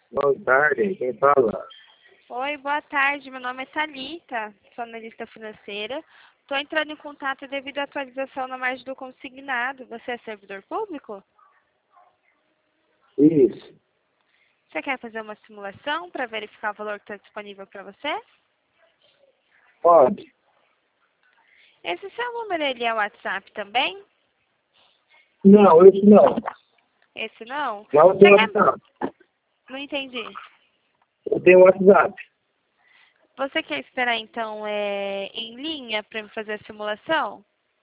Boa tarde, quem fala? Oi, boa tarde. Meu nome é Thalita, sou analista financeira. Estou entrando em contato devido à atualização na margem do consignado. Você é servidor público? Isso, Você quer fazer uma simulação para verificar o valor que está disponível para você? pode? Esse seu número ele é WhatsApp também? Não, isso não. Esse não? Não Você tem quer... WhatsApp. Não entendi. Eu tenho WhatsApp. Você quer esperar então em linha para me fazer a simulação?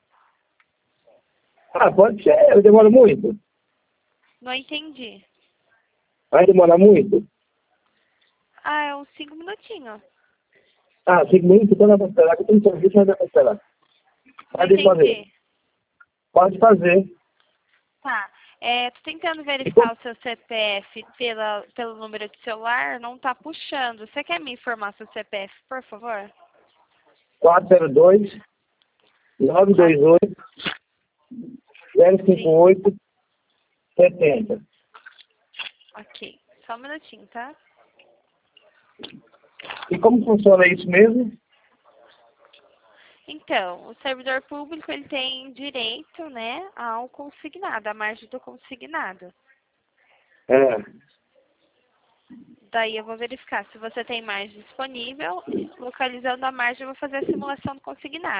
Ah, pode ser, eu demoro muito. Não entendi. Vai demorar muito? Ah, é uns 5 minutinhos. Ah, 5 minutos, então dá pra esperar, que eu tenho serviço, mas dá pra esperar. Não Pode fazer. entendi. Pode fazer. Tá. Tô tentando E como? verificar o seu CPF pelo número de celular, não tá puxando. Você quer me informar seu CPF, por favor? 402 Quatro- 928 Sim. 058 70. Ok. Só um minutinho, tá? E como funciona isso mesmo? Então, o servidor público ele tem direito, né, ao consignado, à margem do consignado. É. Daí eu vou verificar se você tem margem disponível, localizando a margem eu vou fazer a simulação do consignado.